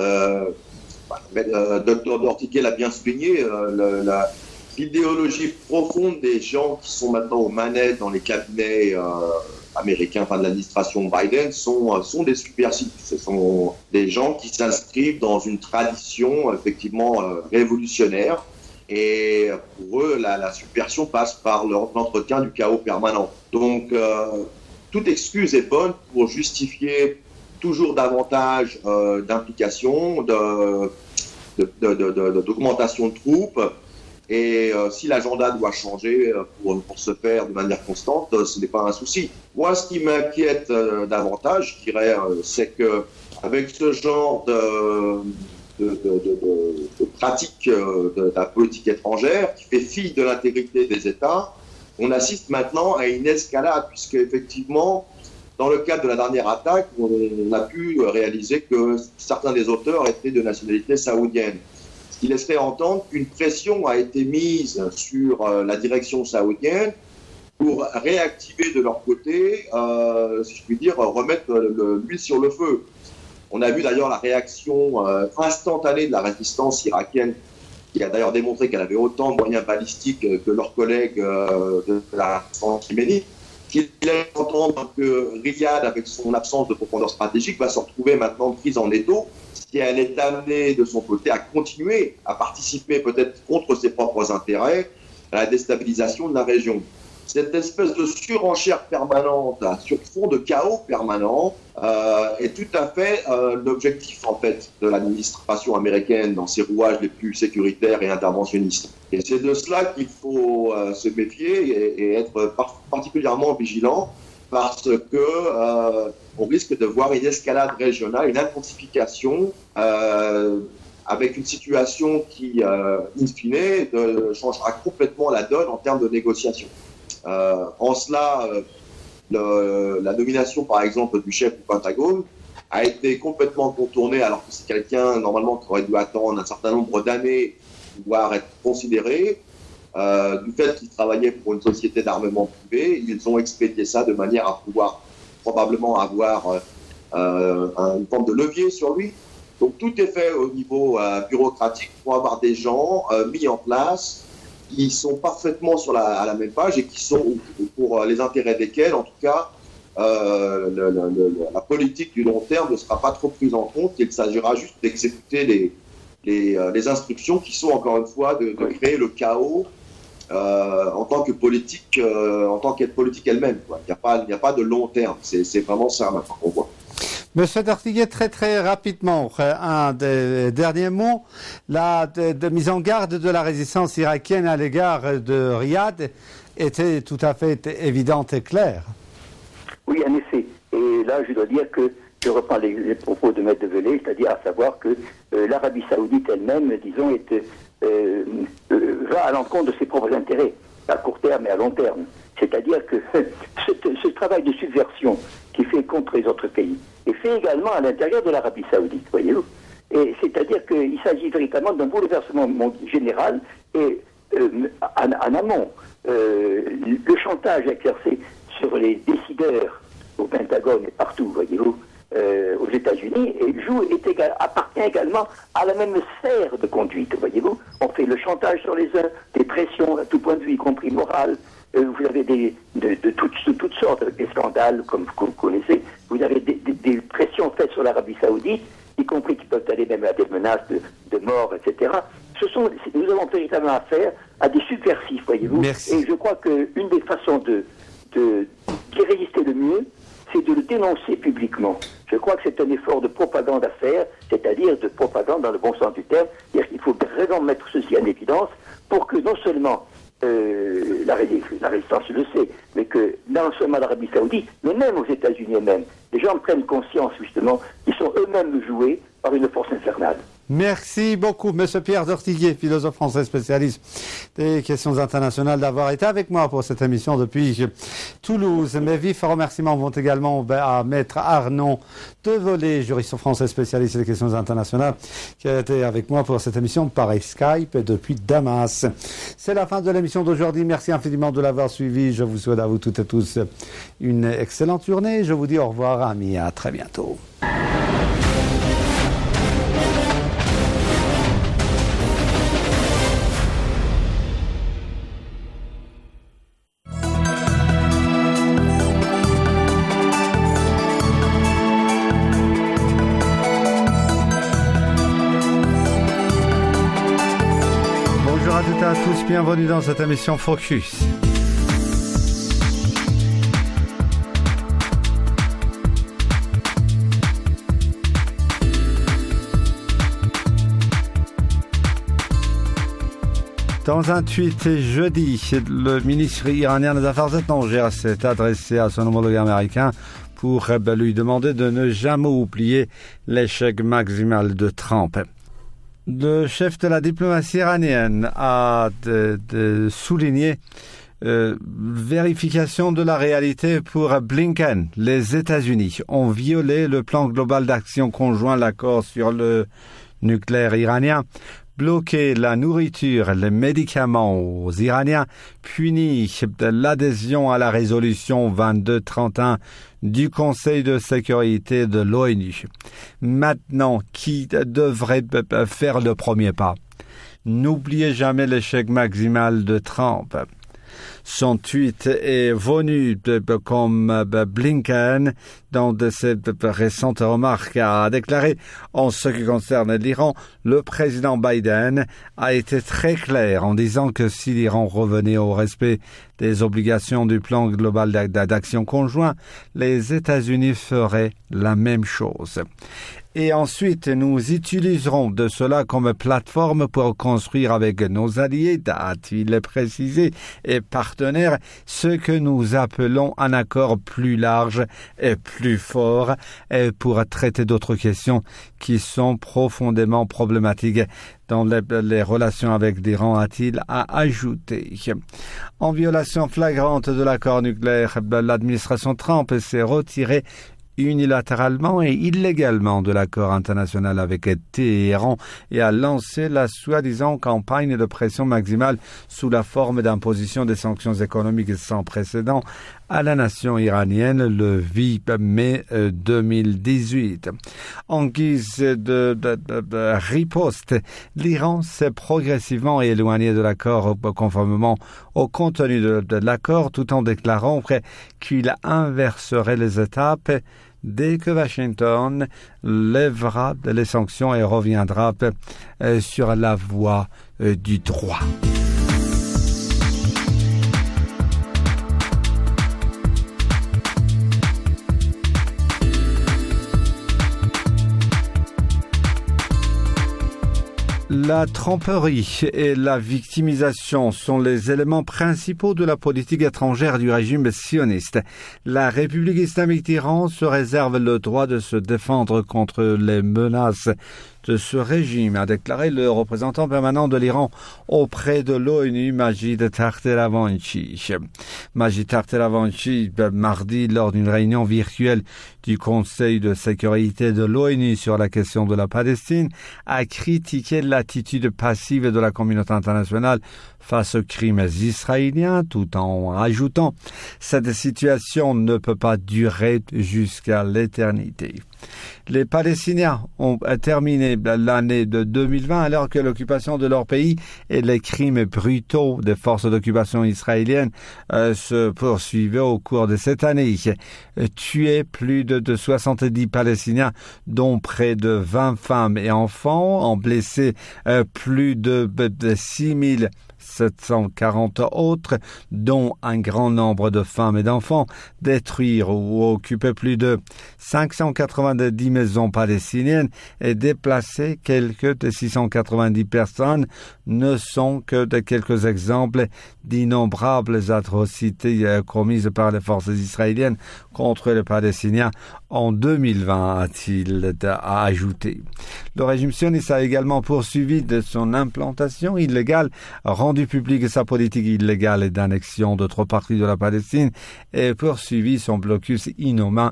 Dr Dortiquet l'a bien souligné, l'idéologie profonde des gens qui sont maintenant aux manettes dans les cabinets américains, enfin de l'administration Biden, sont des subversifs. Ce sont des gens qui s'inscrivent dans une tradition effectivement révolutionnaire. Et pour eux, la subversion passe par l'entretien du chaos permanent. Donc, toute excuse est bonne pour justifier toujours davantage d'implication, d'augmentation de troupes, Et si l'agenda doit changer pour se faire de manière constante, ce n'est pas un souci. Moi, ce qui m'inquiète davantage, je dirais, c'est que avec ce genre de pratique de la politique étrangère qui fait fi de l'intégrité des États, on assiste maintenant à une escalade, puisque effectivement, dans le cadre de la dernière attaque, on a pu réaliser que certains des auteurs étaient de nationalité saoudienne. Ce qui laisserait entendre qu'une pression a été mise sur la direction saoudienne pour réactiver de leur côté, si je puis dire, remettre l'huile sur le feu. On a vu d'ailleurs la réaction instantanée de la résistance irakienne, qui a d'ailleurs démontré qu'elle avait autant de moyens balistiques que leurs collègues de la résistance yéménite, qui laisse entendre que Riyad, avec son absence de profondeur stratégique, va se retrouver maintenant prise en étau, si elle est amenée de son côté à continuer à participer peut-être contre ses propres intérêts à la déstabilisation de la région. Cette espèce de surenchère permanente, sur fond de chaos permanent, est tout à fait l'objectif en fait de l'administration américaine dans ses rouages les plus sécuritaires et interventionnistes. Et c'est de cela qu'il faut se méfier et être particulièrement vigilant, parce que on risque de voir une escalade régionale, une intensification avec une situation qui, in fine, changera complètement la donne en termes de négociation. En cela, la nomination, par exemple, du chef du Pentagone a été complètement contournée, alors que c'est quelqu'un, normalement, qui aurait dû attendre un certain nombre d'années pour pouvoir être considéré. Du fait qu'il travaillait pour une société d'armement privé, ils ont expédié ça de manière à pouvoir probablement avoir une forme de levier sur lui. Donc tout est fait au niveau bureaucratique pour avoir des gens mis en place qui sont parfaitement à la même page et qui sont pour les intérêts desquels, en tout cas, la politique du long terme ne sera pas trop prise en compte. Il s'agira juste d'exécuter les instructions qui sont, encore une fois, de créer le chaos en tant que politique, en tant qu'être politique elle-même. Il n'y a pas de long terme. C'est vraiment ça maintenant qu'on voit. Monsieur Dortiguet, très très rapidement, un des derniers mots, la de mise en garde de la résistance irakienne à l'égard de Riyad était tout à fait évidente et claire. Oui, en effet. Et là, je dois dire que je reprends les propos de Maître de Velay, c'est-à-dire à savoir que l'Arabie Saoudite elle-même, disons, va à l'encontre de ses propres intérêts, à court terme et à long terme. C'est-à-dire que ce travail de subversion qui fait contre les autres pays est fait également à l'intérieur de l'Arabie Saoudite, voyez-vous. Et c'est-à-dire qu'il s'agit véritablement d'un bouleversement général et en amont, le chantage exercé sur les décideurs au Pentagone et partout, voyez-vous, aux États-Unis, appartient également à la même sphère de conduite, voyez-vous. On fait le chantage sur les uns, des pressions à tout point de vue, y compris moral. Vous avez de toutes sortes, des scandales, comme vous connaissez. Vous avez des pressions faites sur l'Arabie Saoudite, y compris qui peuvent aller même à des menaces de mort, etc. Nous avons véritablement affaire à des subversifs, voyez-vous. Merci. Et je crois qu'une des façons d'y résister le mieux, c'est de le dénoncer publiquement. Je crois que c'est un effort de propagande à faire, c'est-à-dire de propagande dans le bon sens du terme. C'est-à-dire qu'il faut vraiment mettre ceci en évidence pour que non seulement la résistance le sait, mais que non seulement l'Arabie Saoudite, mais même aux États-Unis eux-mêmes, les gens prennent conscience justement qu'ils sont eux-mêmes joués par une force infernale. Merci beaucoup, Monsieur Pierre Dortiguet, philosophe français spécialiste des questions internationales, d'avoir été avec moi pour cette émission depuis Toulouse. Mes vifs remerciements vont également à Maître Arnaud Devolé, juriste français spécialiste des questions internationales, qui a été avec moi pour cette émission par Skype depuis Damas. C'est la fin de l'émission d'aujourd'hui. Merci infiniment de l'avoir suivi. Je vous souhaite à vous toutes et tous une excellente journée. Je vous dis au revoir, amis, à très bientôt. Bienvenue dans cette émission Focus. Dans un tweet jeudi, le ministre iranien des Affaires étrangères s'est adressé à son homologue américain pour lui demander de ne jamais oublier l'échec maximal de Trump. Le chef de la diplomatie iranienne a souligné vérification de la réalité pour Blinken. Les États-Unis ont violé le plan global d'action conjoint, l'accord sur le nucléaire iranien, bloqué la nourriture, les médicaments aux Iraniens, puni l'adhésion à la résolution 2231 du Conseil de sécurité de l'ONU. Maintenant, qui devrait faire le premier pas? N'oubliez jamais l'échec maximal de Trump. Son tweet est venu comme Blinken, dans de ses récentes remarques, a déclaré en ce qui concerne l'Iran, le président Biden a été très clair en disant que si l'Iran revenait au respect des obligations du plan global d'action conjoint, les États-Unis feraient la même chose. Et ensuite, nous utiliserons de cela comme plateforme pour construire avec nos alliés, a-t-il précisé, et partenaires, ce que nous appelons un accord plus large et plus fort et pour traiter d'autres questions qui sont profondément problématiques dans les relations avec l'Iran, a-t-il ajouté. En violation flagrante de l'accord nucléaire, l'administration Trump s'est retirée unilatéralement et illégalement de l'accord international avec Téhéran et a lancé la soi-disant campagne de pression maximale sous la forme d'imposition des sanctions économiques sans précédent à la nation iranienne le 8 mai 2018. En guise de riposte, l'Iran s'est progressivement éloigné de l'accord conformément au contenu de l'accord, tout en déclarant qu'il inverserait les étapes dès que Washington lèvera les sanctions et reviendra sur la voie du droit. La tromperie et la victimisation sont les éléments principaux de la politique étrangère du régime sioniste. La République islamique d'Iran se réserve le droit de se défendre contre les menaces de ce régime, a déclaré le représentant permanent de l'Iran auprès de l'ONU, Majid Tahteravanchi. Majid Tahteravanchi, mardi, lors d'une réunion virtuelle du Conseil de sécurité de l'ONU sur la question de la Palestine, a critiqué l'attitude passive de la communauté internationale face aux crimes israéliens, tout en ajoutant « Cette situation ne peut pas durer jusqu'à l'éternité ». Les Palestiniens ont terminé l'année de 2020 alors que l'occupation de leur pays et les crimes brutaux des forces d'occupation israéliennes se poursuivaient au cours de cette année. Tués plus de 70 Palestiniens, dont près de 20 femmes et enfants, ont blessé plus de 6740 autres, dont un grand nombre de femmes et d'enfants, détruire ou occuper plus de 590 maisons palestiniennes et déplacer quelques de 690 personnes ne sont que de quelques exemples d'innombrables atrocités commises par les forces israéliennes contre les Palestiniens en 2020, a-t-il ajouté. Le régime sioniste a également poursuivi de son implantation illégale, rendu publique sa politique illégale d'annexion d'autres parties de la Palestine et poursuivi son blocus inhumain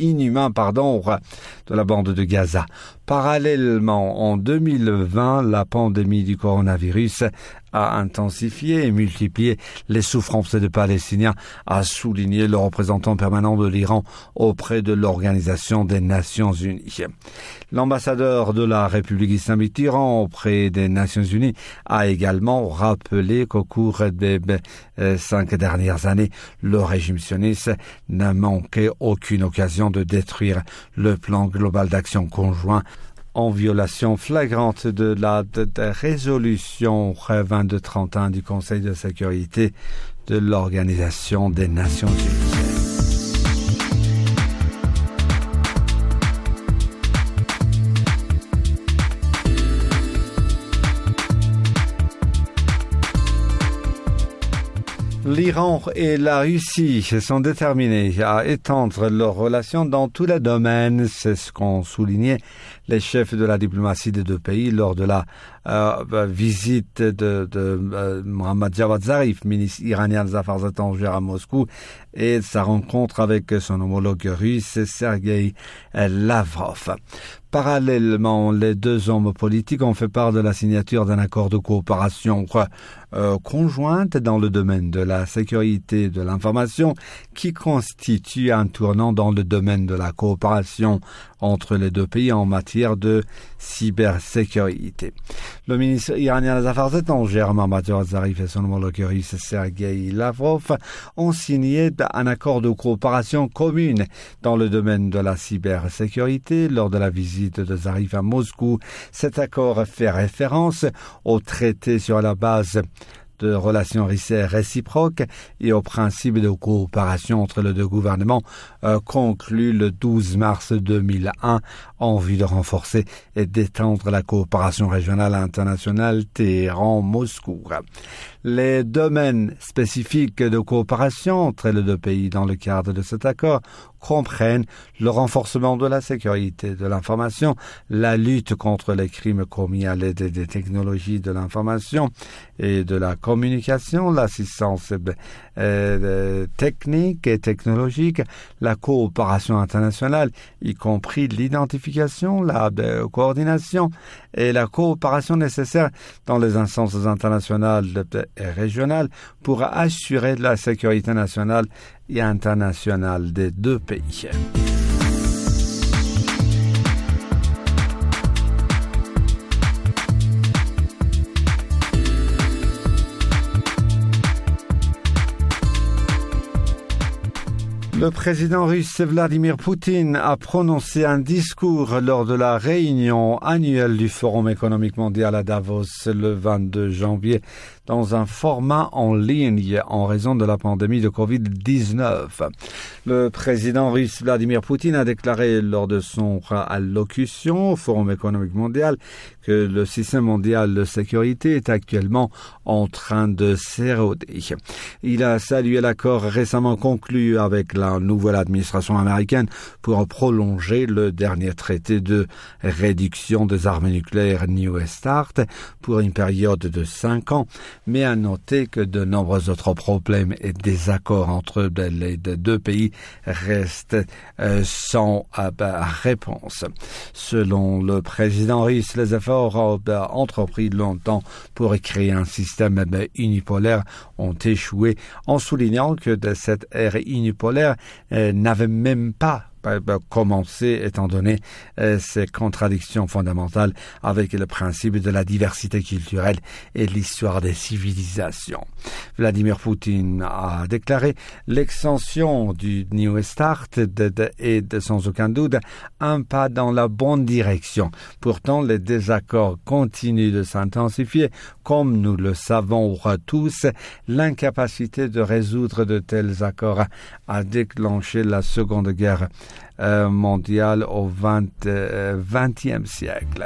de la bande de Gaza. Parallèlement, en 2020, la pandémie du coronavirus a intensifié et multiplié les souffrances des Palestiniens, a souligné le représentant permanent de l'Iran auprès de l'Organisation des Nations Unies. L'ambassadeur de la République islamique d'Iran auprès des Nations Unies a également rappelé qu'au cours des 5 dernières années, le régime sioniste n'a manqué aucune occasion de détruire le plan global d'action conjoint en violation flagrante de la résolution 2231 du Conseil de sécurité de l'Organisation des Nations Unies. L'Iran et la Russie sont déterminés à étendre leurs relations dans tous les domaines. C'est ce qu'ont souligné les chefs de la diplomatie des deux pays lors de la visite de Mohammad Javad Zarif, ministre iranien des Affaires étrangères à Moscou, et sa rencontre avec son homologue russe, Sergei Lavrov. Parallèlement, les deux hommes politiques ont fait part de la signature d'un accord de coopération conjointe dans le domaine de la sécurité de l'information qui constitue un tournant dans le domaine de la coopération entre les deux pays en matière de cybersécurité. Le ministre iranien des Affaires étrangères, Mohammad Javad Zarif, et son homologue russe, Sergei Lavrov, ont signé un accord de coopération commune dans le domaine de la cybersécurité lors de la visite de Zarif à Moscou. Cet accord fait référence au traité sur la base de relations réciproques et au principe de coopération entre les deux gouvernements conclu le 12 mars 2001 en vue de renforcer et d'étendre la coopération régionale internationale Téhéran-Moscou. Les domaines spécifiques de coopération entre les deux pays dans le cadre de cet accord comprennent le renforcement de la sécurité de l'information, la lutte contre les crimes commis à l'aide des technologies de l'information et de la communication, l'assistance technique et technologique, la coopération internationale, y compris l'identification, la coordination et la coopération nécessaire dans les instances internationales et régionales pour assurer la sécurité nationale et internationale des deux pays. Le président russe Vladimir Poutine a prononcé un discours lors de la réunion annuelle du Forum économique mondial à Davos le 22 janvier dans un format en ligne en raison de la pandémie de Covid-19. Le président russe Vladimir Poutine a déclaré lors de son allocution au Forum économique mondial que le système mondial de sécurité est actuellement en train de s'éroder. Il a salué l'accord récemment conclu avec la nouvelle administration américaine pour prolonger le dernier traité de réduction des armes nucléaires New START pour une période de 5 ans, mais a noté que de nombreux autres problèmes et désaccords entre les deux pays restent sans réponse. Selon le président russe, les efforts entrepris longtemps pour créer un système unipolaire ont échoué, en soulignant que cette ère unipolaire n'avait même pas commencer étant donné ces contradictions fondamentales avec le principe de la diversité culturelle et l'histoire des civilisations. Vladimir Poutine a déclaré l'extension du New START est sans aucun doute un pas dans la bonne direction. Pourtant, les désaccords continuent de s'intensifier. Comme nous le savons tous, l'incapacité de résoudre de tels accords a déclenché la Seconde Guerre mondiale au XXe siècle.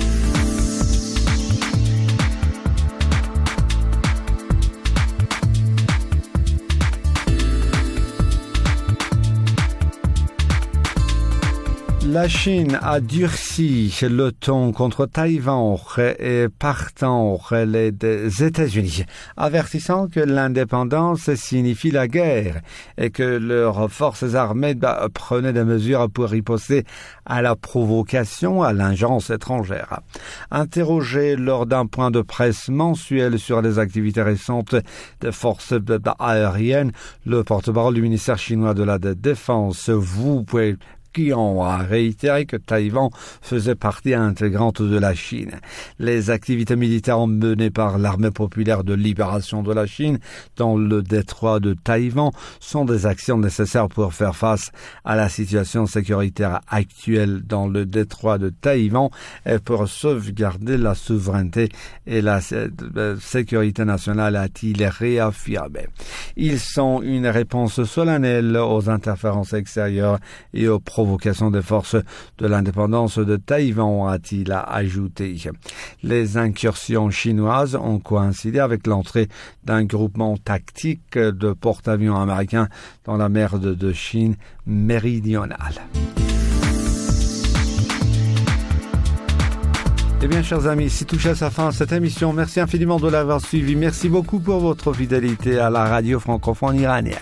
La Chine a durci le ton contre Taïwan et partant les États-Unis, avertissant que l'indépendance signifie la guerre et que leurs forces armées prenaient des mesures pour riposter à la provocation, à l'ingérence étrangère. Interrogé lors d'un point de presse mensuel sur les activités récentes des forces aériennes, le porte-parole du ministère chinois de la Défense, Wu Qian a réitéré que Taïwan faisait partie intégrante de la Chine. Les activités militaires menées par l'armée populaire de libération de la Chine dans le détroit de Taïwan sont des actions nécessaires pour faire face à la situation sécuritaire actuelle dans le détroit de Taïwan et pour sauvegarder la souveraineté et la sécurité nationale, a-t-il réaffirmé. Ils sont une réponse solennelle aux interférences extérieures et aux provocation des forces de l'indépendance de Taïwan, a-t-il ajouté. Les incursions chinoises ont coïncidé avec l'entrée d'un groupement tactique de porte-avions américains dans la mer de Chine méridionale. Eh bien, chers amis, ici touche à sa fin cette émission. Merci infiniment de l'avoir suivi. Merci beaucoup pour votre fidélité à la radio francophone iranienne.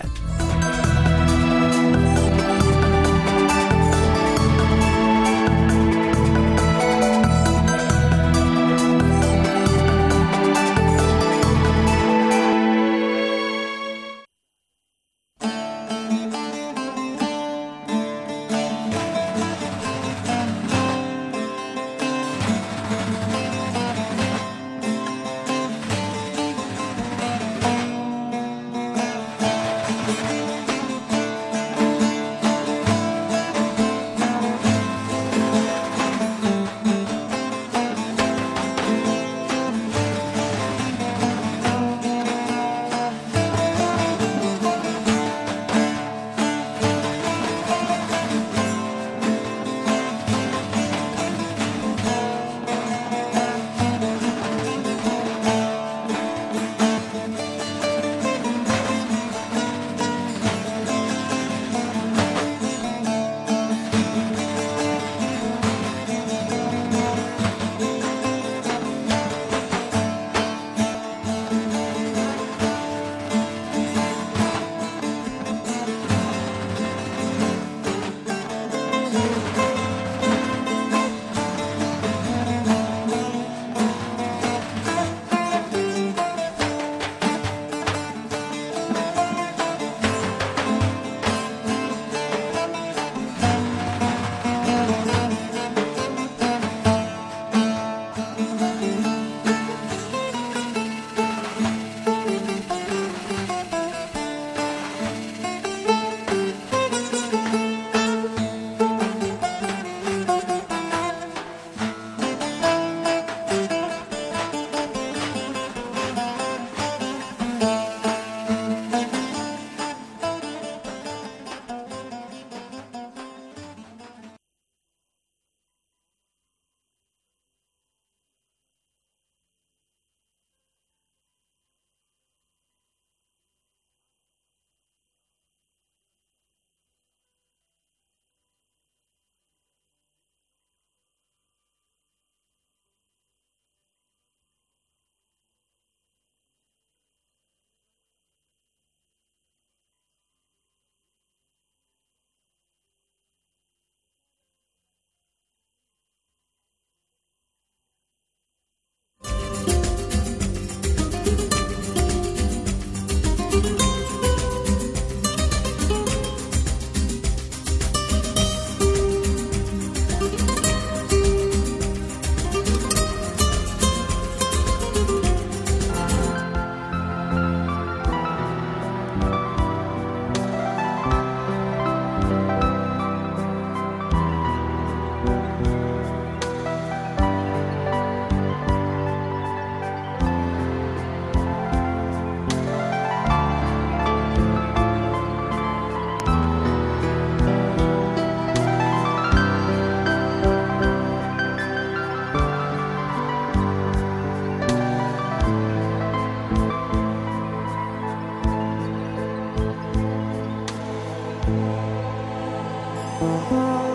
Thank you.